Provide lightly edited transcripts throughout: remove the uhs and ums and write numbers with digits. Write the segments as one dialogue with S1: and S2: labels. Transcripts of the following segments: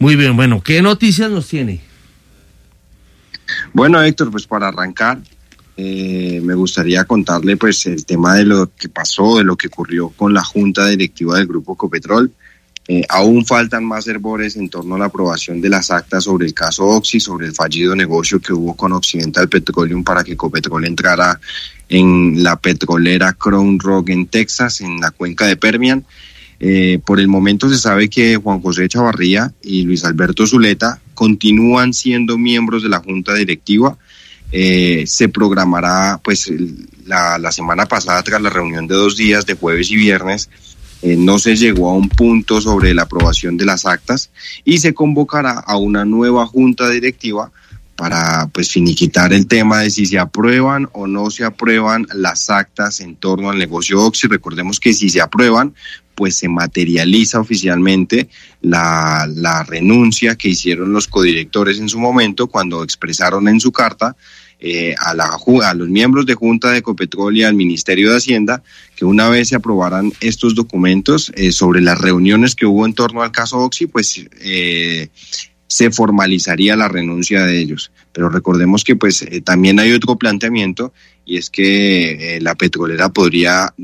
S1: Muy bien, bueno, ¿qué noticias nos tiene?
S2: Bueno, Héctor, pues para arrancar, me gustaría contarle pues el tema de lo que pasó, de lo que ocurrió con la junta directiva del Grupo Ecopetrol. Aún faltan más hervores en torno a la aprobación de las actas sobre el caso Oxy, sobre el fallido negocio que hubo con Occidental Petroleum para que Ecopetrol entrara en la petrolera Crown Rock en Texas, en la cuenca de Permian. Por el momento se sabe que Juan José Chavarría y Luis Alberto Zuleta continúan siendo miembros de la junta directiva. Se programará pues la semana pasada, tras la reunión de 2 días de jueves y viernes, no se llegó a un punto sobre la aprobación de las actas y se convocará a una nueva junta directiva para pues finiquitar el tema de si se aprueban o no se aprueban las actas en torno al negocio Oxy. Recordemos que si se aprueban, pues se materializa oficialmente la renuncia que hicieron los codirectores en su momento cuando expresaron en su carta a los miembros de Junta de Ecopetrol y al Ministerio de Hacienda que una vez se aprobaran estos documentos sobre las reuniones que hubo en torno al caso Oxy, pues se formalizaría la renuncia de ellos. Pero recordemos que pues también hay otro planteamiento, y es que la petrolera podría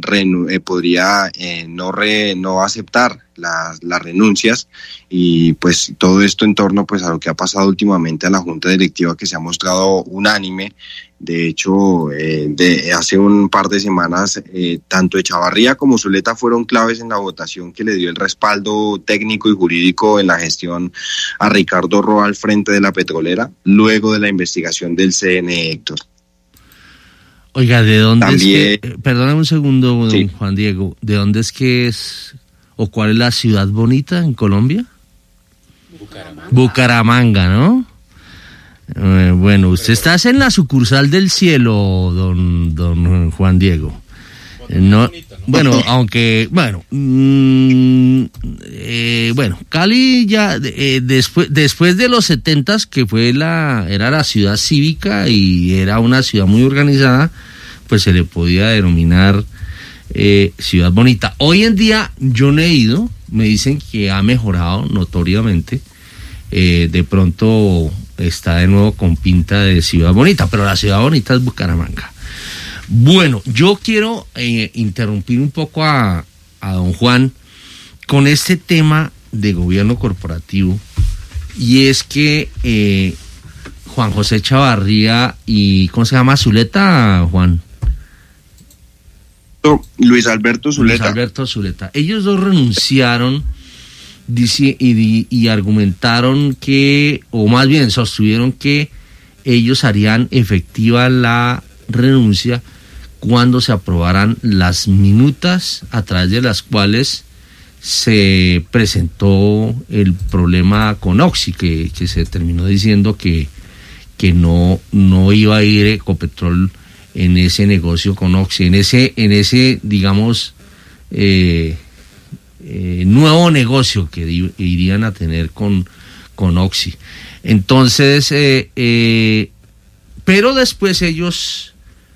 S2: no aceptar las renuncias, y pues todo esto en torno pues a lo que ha pasado últimamente a la junta directiva, que se ha mostrado unánime. De hecho, hace un par de semanas, tanto Echavarría como Zuleta fueron claves en la votación que le dio el respaldo técnico y jurídico en la gestión a Ricardo Roa al frente de la petrolera, luego de la investigación del CNE, Héctor.
S1: Oiga, ¿de dónde
S2: también,
S1: es que, perdóname un segundo, don
S2: sí.
S1: Juan Diego, ¿de dónde es que es, o cuál es la ciudad bonita en Colombia? Bucaramanga, ¿no? Bueno, usted está en la sucursal del cielo, don Juan Diego. No, bueno, aunque, bueno, Cali ya, después de los 70s, que era la ciudad cívica y era una ciudad muy organizada, pues se le podía denominar ciudad bonita. Hoy en día yo no he ido, me dicen que ha mejorado notoriamente, de pronto está de nuevo con pinta de ciudad bonita, pero la ciudad bonita es Bucaramanga. Bueno, yo quiero interrumpir un poco a don Juan con este tema de gobierno corporativo, y es que Juan José Chavarría y, ¿cómo se llama? Zuleta, Juan.
S2: Luis Alberto Zuleta.
S1: Luis Alberto Zuleta. Ellos dos renunciaron y argumentaron que, o más bien sostuvieron que ellos harían efectiva la renuncia cuando se aprobaran las minutas a través de las cuales se presentó el problema con Oxy, que se terminó diciendo que no iba a ir Ecopetrol en ese negocio con Oxy, en ese digamos nuevo negocio que irían a tener con Oxy. Entonces, pero después ellos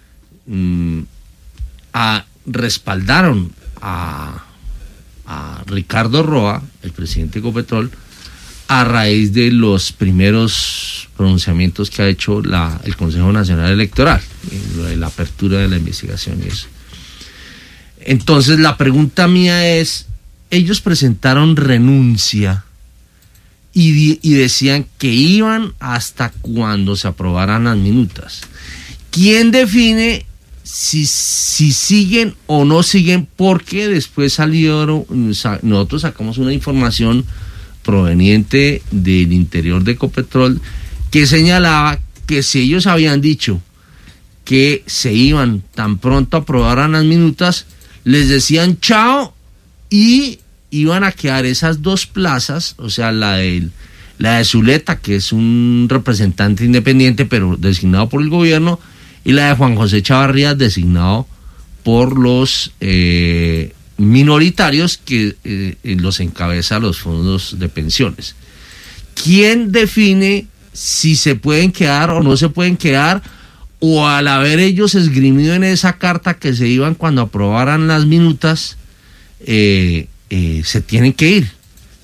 S1: respaldaron a Ricardo Roa, el presidente de Ecopetrol, a raíz de los primeros pronunciamientos que ha hecho el Consejo Nacional Electoral, en la apertura de la investigación y eso. Entonces la pregunta mía es, ellos presentaron renuncia y decían que iban hasta cuando se aprobaran las minutas. ¿Quién define si siguen o no siguen? Porque después nosotros sacamos una información proveniente del interior de Ecopetrol que señalaba que si ellos habían dicho que se iban tan pronto aprobaran las minutas, les decían chao y iban a quedar esas 2 plazas, o sea, la de Zuleta, que es un representante independiente pero designado por el gobierno, y la de Juan José Chavarría, designado por los minoritarios que los encabeza los fondos de pensiones. ¿Quién define si se pueden quedar o no se pueden quedar, o al haber ellos esgrimido en esa carta que se iban cuando aprobaran las minutas, se tienen que ir?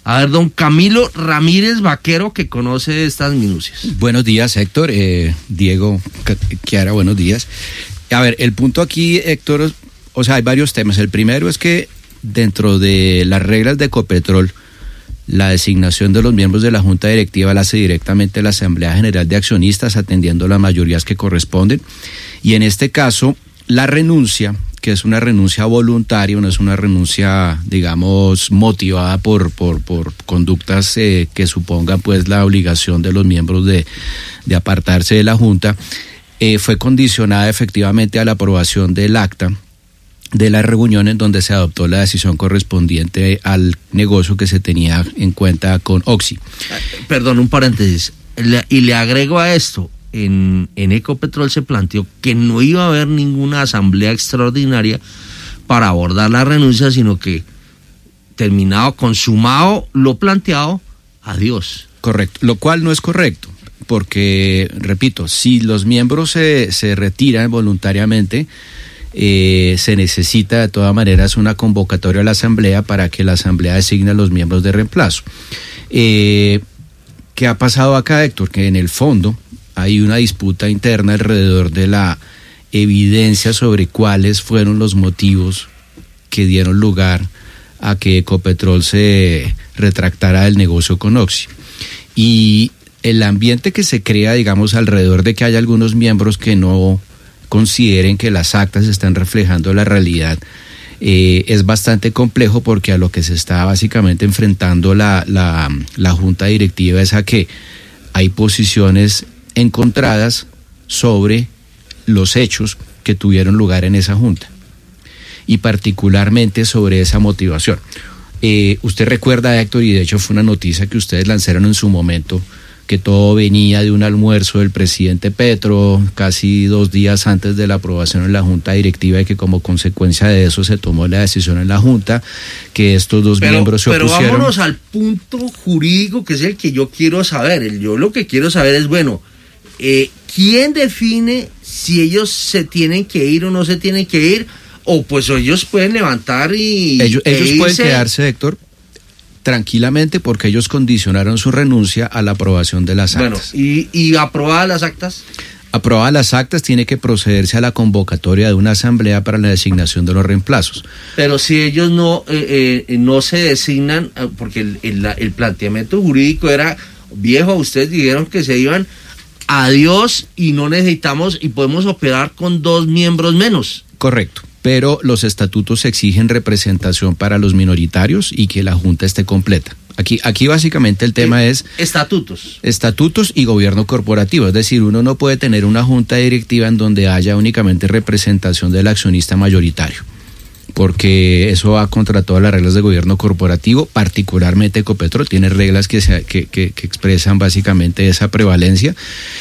S1: A ver, don Camilo Ramírez Vaquero, que conoce estas minucias.
S3: Buenos días, Héctor. Diego, Kiara, buenos días. A ver, el punto aquí, Héctor, o sea, hay varios temas. El primero es que dentro de las reglas de Ecopetrol, la designación de los miembros de la Junta Directiva la hace directamente la Asamblea General de Accionistas, atendiendo las mayorías que corresponden. Y en este caso, la renuncia, que es una renuncia voluntaria, no es una renuncia, digamos, motivada por conductas que supongan pues la obligación de los miembros de apartarse de la Junta, fue condicionada efectivamente a la aprobación del acta de la reunión en donde se adoptó la decisión correspondiente al negocio que se tenía en cuenta con Oxy.
S1: Perdón, un paréntesis. Y le agrego a esto, en Ecopetrol se planteó que no iba a haber ninguna asamblea extraordinaria para abordar la renuncia, sino que terminado, consumado lo planteado, adiós.
S3: Correcto, lo cual no es correcto, porque, repito, si los miembros se retiran voluntariamente, se necesita de todas maneras una convocatoria a la asamblea para que la asamblea designe a los miembros de reemplazo. ¿Qué ha pasado acá, Héctor? Que en el fondo hay una disputa interna alrededor de la evidencia sobre cuáles fueron los motivos que dieron lugar a que Ecopetrol se retractara del negocio con Oxy. Y el ambiente que se crea, digamos, alrededor de que hay algunos miembros que no consideren que las actas están reflejando la realidad, es bastante complejo, porque a lo que se está básicamente enfrentando la Junta Directiva es a que hay posiciones encontradas sobre los hechos que tuvieron lugar en esa Junta y particularmente sobre esa motivación. Usted recuerda, Héctor, y de hecho fue una noticia que ustedes lanzaron en su momento, que todo venía de un almuerzo del presidente Petro casi 2 días antes de la aprobación en la Junta Directiva, y que como consecuencia de eso se tomó la decisión en la Junta, que estos dos miembros se opusieron.
S1: Pero vámonos al punto jurídico, que es el que yo quiero saber. Yo lo que quiero saber es, bueno, ¿quién define si ellos se tienen que ir o no se tienen que ir? O pues ellos pueden levantar y...
S3: Ellos pueden quedarse, Héctor, tranquilamente, porque ellos condicionaron su renuncia a la aprobación de las actas.
S1: Bueno, ¿y aprobadas las actas?
S3: Aprobadas las actas, tiene que procederse a la convocatoria de una asamblea para la designación de los reemplazos.
S1: Pero si ellos no se designan, porque el planteamiento jurídico era, viejo, ustedes dijeron que se iban, adiós, y no necesitamos, y podemos operar con 2 miembros menos.
S3: Correcto. Pero los estatutos exigen representación para los minoritarios y que la Junta esté completa. Aquí básicamente el tema es... Estatutos y gobierno corporativo. Es decir, uno no puede tener una Junta Directiva en donde haya únicamente representación del accionista mayoritario, porque eso va contra todas las reglas de gobierno corporativo. Particularmente Ecopetrol tiene reglas que expresan básicamente esa prevalencia.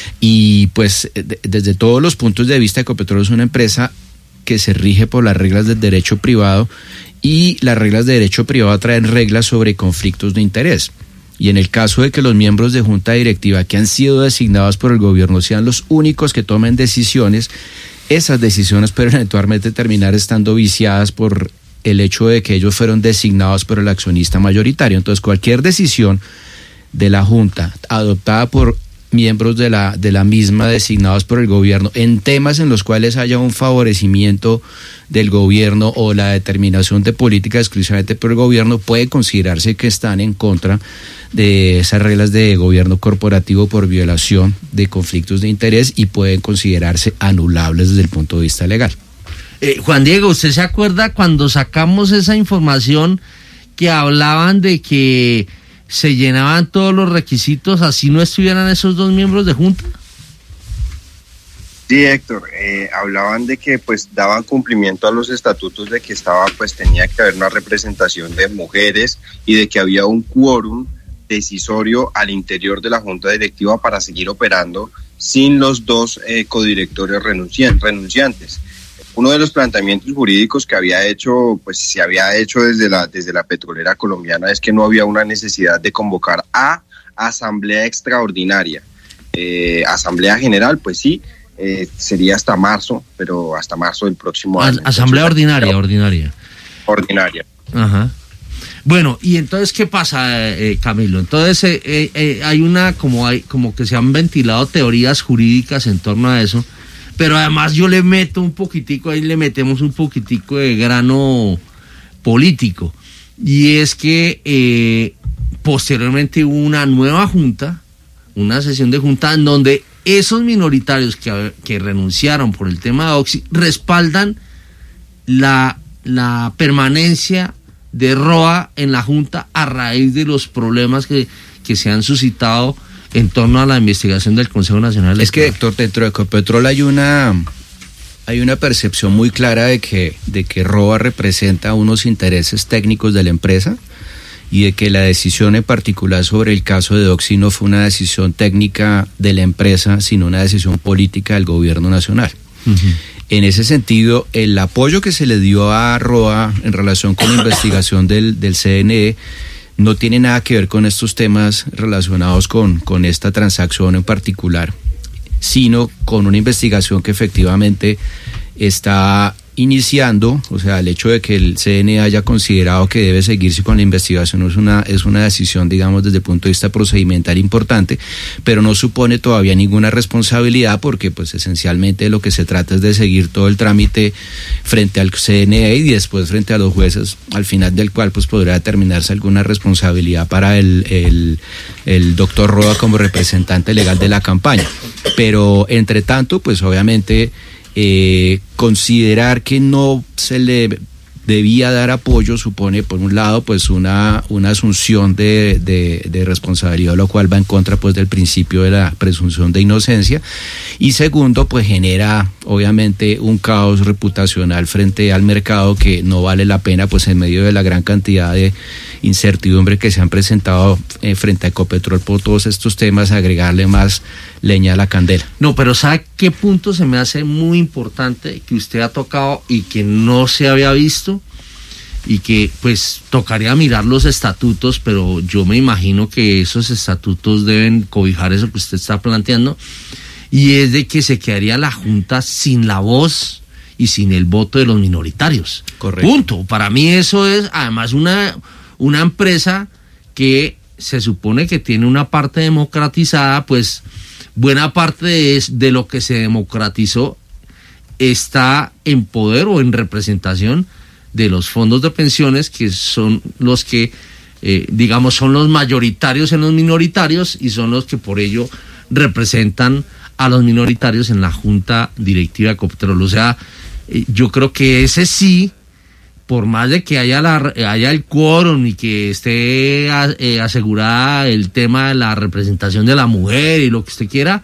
S3: Y pues desde todos los puntos de vista, Ecopetrol es una empresa que se rige por las reglas del derecho privado, y las reglas de derecho privado traen reglas sobre conflictos de interés. Y en el caso de que los miembros de Junta Directiva que han sido designados por el gobierno sean los únicos que tomen decisiones, esas decisiones pueden eventualmente terminar estando viciadas por el hecho de que ellos fueron designados por el accionista mayoritario. Entonces, cualquier decisión de la Junta adoptada por miembros de la misma designados por el gobierno en temas en los cuales haya un favorecimiento del gobierno o la determinación de política exclusivamente por el gobierno, puede considerarse que están en contra de esas reglas de gobierno corporativo por violación de conflictos de interés, y pueden considerarse anulables desde el punto de vista legal.
S1: Juan Diego, ¿usted se acuerda cuando sacamos esa información que hablaban de que se llenaban todos los requisitos así no estuvieran esos 2 miembros de Junta?
S2: Sí, Héctor, hablaban de que pues daban cumplimiento a los estatutos, de que tenía que haber una representación de mujeres y de que había un quórum decisorio al interior de la Junta Directiva para seguir operando sin los 2 codirectores renunciantes. Uno de los planteamientos jurídicos que se había hecho desde la petrolera colombiana es que no había una necesidad de convocar a asamblea extraordinaria. Asamblea general, pues sí, sería hasta marzo, pero hasta marzo del próximo año.
S1: Asamblea ordinaria.
S2: Ordinaria.
S1: Ajá. Bueno, y entonces, ¿qué pasa, Camilo? Entonces, hay como que se han ventilado teorías jurídicas en torno a eso, pero además yo le meto un poquitico, ahí le metemos un poquitico de grano político, y es que posteriormente hubo una nueva junta, una sesión de junta en donde esos minoritarios que renunciaron por el tema de Oxy respaldan la permanencia de Roa en la Junta a raíz de los problemas que se han suscitado en torno a la investigación del Consejo Nacional Electoral.
S3: Es que, Héctor, dentro de Ecopetrol hay una percepción muy clara de que Roa representa unos intereses técnicos de la empresa y de que la decisión en particular sobre el caso de Oxy no fue una decisión técnica de la empresa, sino una decisión política del gobierno nacional. Uh-huh. En ese sentido, el apoyo que se le dio a Roa en relación con la investigación del CNE no tiene nada que ver con estos temas relacionados con esta transacción en particular, sino con una investigación que efectivamente está iniciando. O sea, el hecho de que el CNE haya considerado que debe seguirse con la investigación es una decisión, digamos, desde el punto de vista procedimental importante, pero no supone todavía ninguna responsabilidad, porque pues esencialmente lo que se trata es de seguir todo el trámite frente al CNE y después frente a los jueces, al final del cual pues podrá determinarse alguna responsabilidad para el doctor Roa como representante legal de la campaña. Pero entre tanto, pues obviamente considerar que no se le debía dar apoyo supone, por un lado, pues una asunción de responsabilidad, lo cual va en contra pues del principio de la presunción de inocencia, y segundo, pues genera obviamente un caos reputacional frente al mercado que no vale la pena, pues en medio de la gran cantidad de incertidumbre que se han presentado frente a Ecopetrol por todos estos temas, agregarle más leña a la candela.
S1: No, pero ¿sabe qué punto se me hace muy importante que usted ha tocado y que no se había visto? Y que pues tocaría mirar los estatutos, pero yo me imagino que esos estatutos deben cobijar eso que usted está planteando, y es de que se quedaría la Junta sin la voz y sin el voto de los minoritarios.
S3: Correcto.
S1: Punto. Para mí eso es además una empresa que se supone que tiene una parte democratizada, pues buena parte de lo que se democratizó está en poder o en representación de los fondos de pensiones, que son los que, digamos, son los mayoritarios en los minoritarios y son los que por ello representan a los minoritarios en la Junta Directiva de Ecopetrol. O sea, yo creo que ese sí, por más de que haya el quórum y que esté asegurada el tema de la representación de la mujer y lo que usted quiera,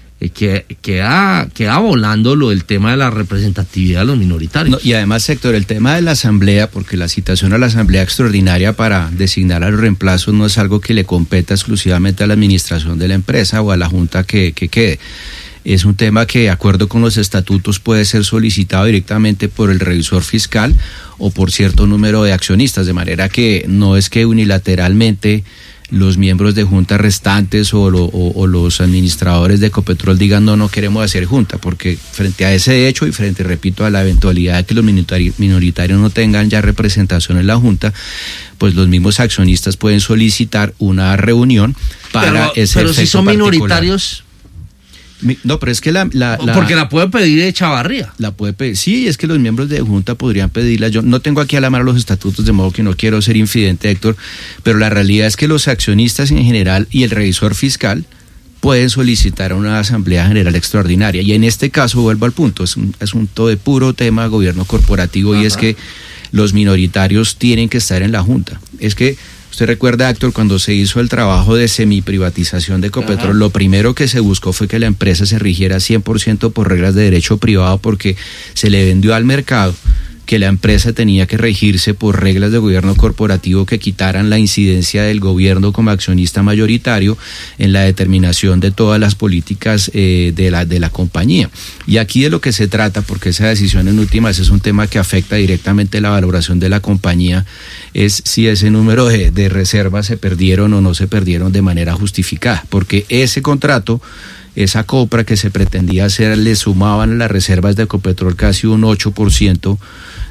S1: queda volando el tema de la representatividad de los minoritarios.
S3: No, y además, Héctor, el tema de la asamblea, porque la citación a la asamblea extraordinaria para designar a los reemplazos no es algo que le competa exclusivamente a la administración de la empresa o a la junta que quede. Es un tema que, de acuerdo con los estatutos, puede ser solicitado directamente por el revisor fiscal o por cierto número de accionistas, de manera que no es que unilateralmente los miembros de junta restantes o los administradores de Ecopetrol digan no queremos hacer junta, porque frente a ese hecho y frente, repito, a la eventualidad de que los minoritarios no tengan ya representación en la junta, pues los mismos accionistas pueden solicitar una reunión para ese
S1: pero si son
S3: particular.
S1: Minoritarios.
S3: No, pero es que
S1: porque la puede pedir de Chavarría.
S3: La puede pedir, sí, es que los miembros de junta podrían pedirla. Yo no tengo aquí a la mano los estatutos, de modo que no quiero ser infidente, Héctor, pero la realidad es que los accionistas en general y el revisor fiscal pueden solicitar una asamblea general extraordinaria, y en este caso vuelvo al punto, es un asunto de puro tema de gobierno corporativo. Ajá. Y es que los minoritarios tienen que estar en la junta. Es que usted recuerda, Héctor, cuando se hizo el trabajo de semiprivatización de Ecopetrol, lo primero que se buscó fue que la empresa se rigiera 100% por reglas de derecho privado, porque se le vendió al mercado que la empresa tenía que regirse por reglas de gobierno corporativo que quitaran la incidencia del gobierno como accionista mayoritario en la determinación de todas las políticas de la compañía. Y aquí de lo que se trata, porque esa decisión en últimas es un tema que afecta directamente la valoración de la compañía, es si ese número de reservas se perdieron o no se perdieron de manera justificada, porque ese contrato, esa compra que se pretendía hacer, le sumaban a las reservas de Ecopetrol casi un 8%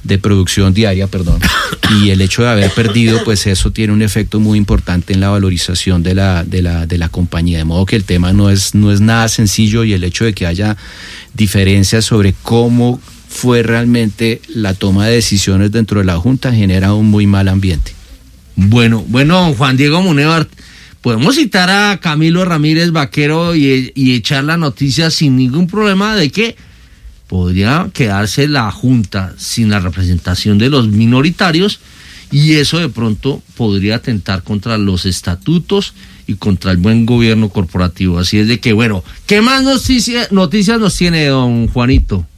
S3: de producción diaria, y el hecho de haber perdido, pues eso tiene un efecto muy importante en la valorización de la compañía, de modo que el tema no es nada sencillo, y el hecho de que haya diferencias sobre cómo fue realmente la toma de decisiones dentro de la Junta genera un muy mal ambiente.
S1: Bueno, Juan Diego Munevar, podemos citar a Camilo Ramírez Vaquero y echar la noticia sin ningún problema de que podría quedarse la Junta sin la representación de los minoritarios, y eso de pronto podría atentar contra los estatutos y contra el buen gobierno corporativo. Así es de que, bueno, ¿qué más noticias nos tiene don Juanito?